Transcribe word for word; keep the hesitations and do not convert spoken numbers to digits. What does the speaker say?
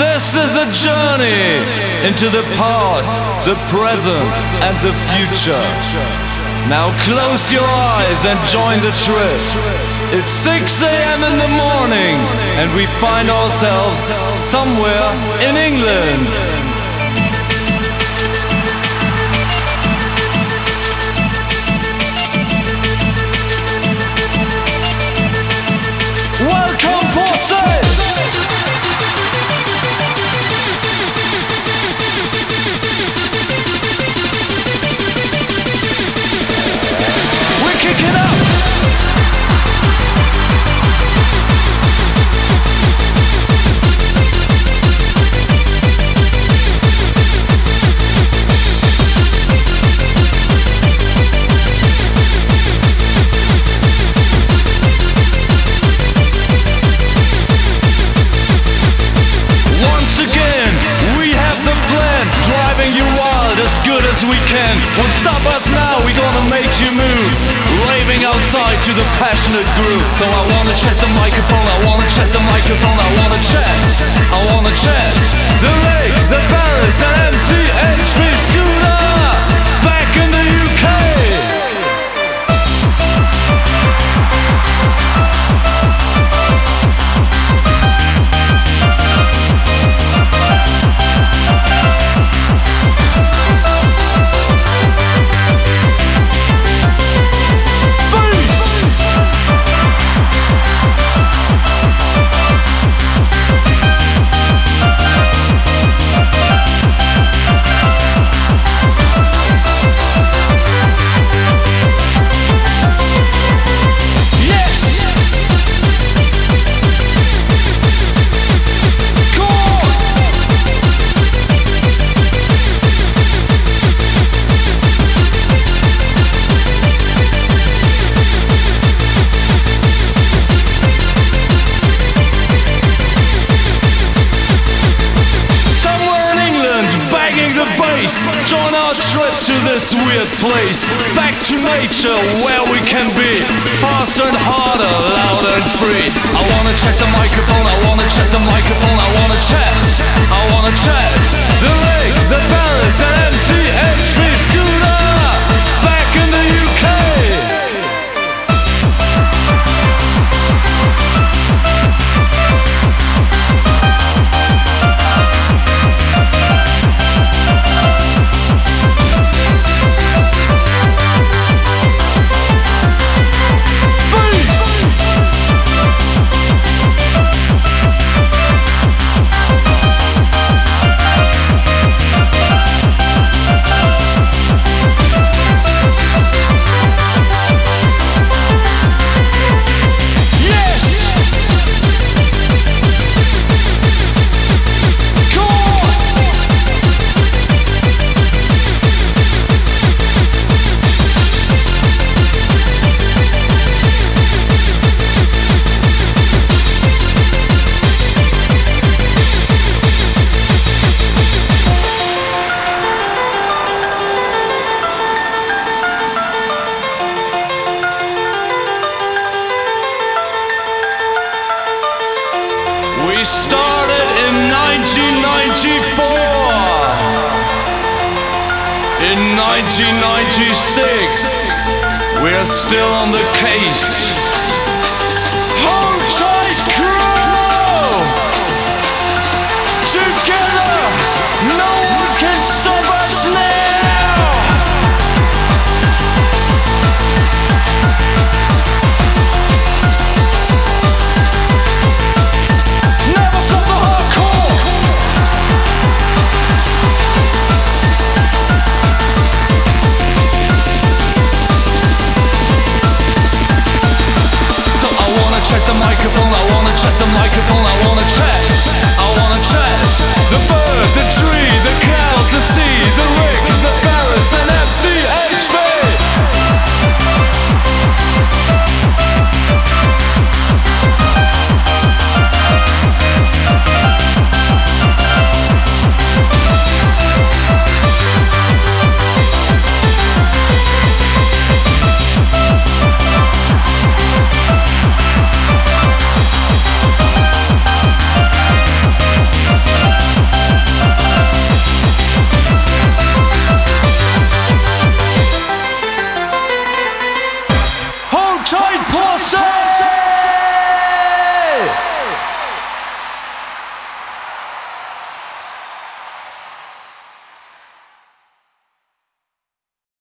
This is a journey into the past, the present, and the future. Now close your eyes and join the trip. It's six a m in the morning, and we find ourselves somewhere in England. Welcome, Portside! We're kicking up! As good as we can. Won't stop us now, we gonna make you move. Raving outside to the passionate groove. So I wanna check the microphone, I wanna check the microphone, I wanna check, I wanna check the Lake, the Paris, and M C H P Scooter back in the U K. Join our trip to this weird place. Back to nature where we can be faster and harder, louder and free. I wanna check the microphone, I wanna check the microphone, I wanna check, I wanna check the Lake, the Paris, and M C H P Scooter back in the U K. We started in nineteen ninety-four. In nineteen ninety-six, we're still on the case. Hold tight, crew! Together, no one can stop us now! Check the microphone, I wanna check the microphone, I wanna check, I wanna check the bird, the tree, the cloud, the sea, the Rick, the Paris, and M C H P. say?